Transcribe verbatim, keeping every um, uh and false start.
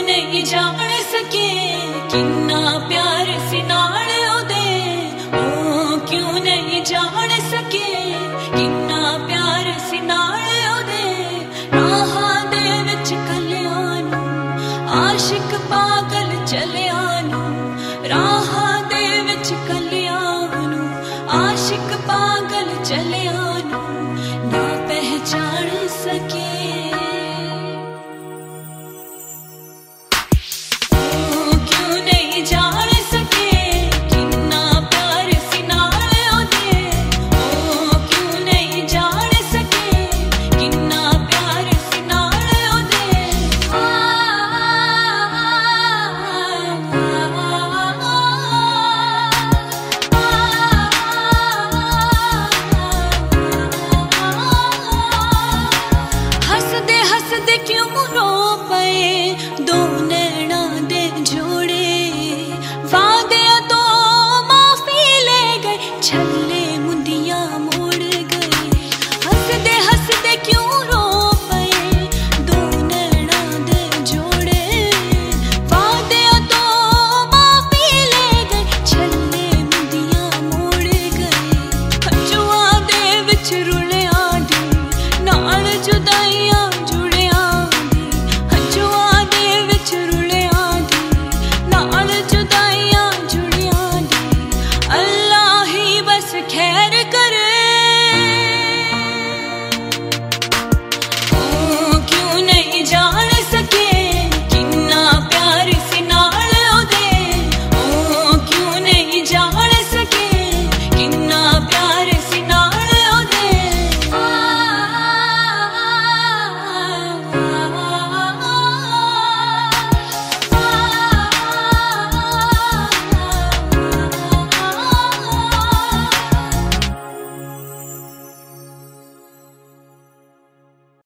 नहीं जान सके किन्ना प्यार सी नाल ओदे, ओ क्यों नहीं जान सके किन्ना प्यार सी नाल ओदे। राहां दे विच कलियां नूं आशिक पागल चलिया